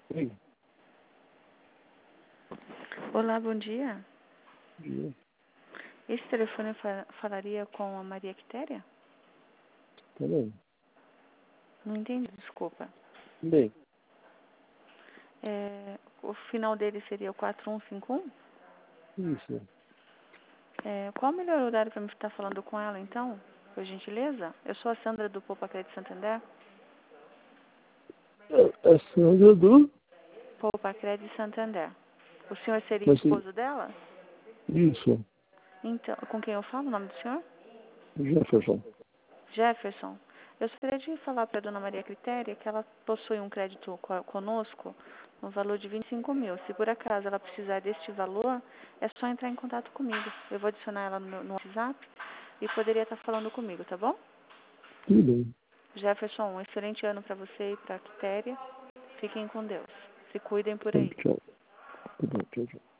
Oi, Olá, bom dia. dia. Esse telefone falaria com a Maria Quitéria? Peraí. Não entendi, desculpa. Bem, O final dele seria o 4151? isso. Qual o melhor horário para me estar falando com ela, então? Por gentileza? Eu sou a Sandra do Poupa Crédito Santander. É Sandra do... Poupa Crédito Santander. O senhor seria Mas, esposo dela? isso. Então, com quem eu falo? O nome do senhor? Jefferson. Jefferson. Eu gostaria de falar para a dona Maria Quitéria que ela possui um crédito conosco no valor de 25 mil. Se por acaso ela precisar deste valor, é só entrar em contato comigo. Eu vou adicionar ela no WhatsApp e poderia estar falando comigo, tá bom? Tudo bem. Jefferson, um excelente ano para você e para a Quitéria. Fiquem com Deus. Se cuidem por Então, aí. tchau. Tá bom, tchau, tchau.